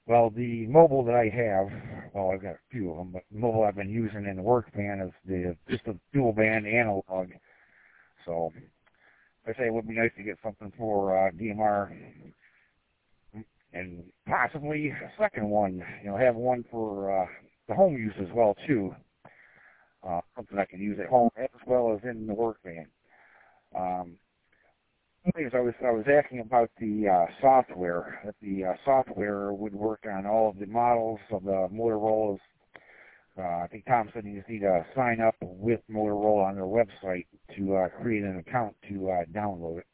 Well, the mobile that I have, well, I've got a few of them, but the mobile I've been using in the work van is just a dual band analog. So I say it would be nice to get something for DMR and possibly a second one. Have one for the home use as well too. Something I can use at home as well as in the work van. I was asking about the software. That the software would work on all of the models of the Motorola's. I think Tom said you just need to sign up with Motorola on their website to create an account to download it.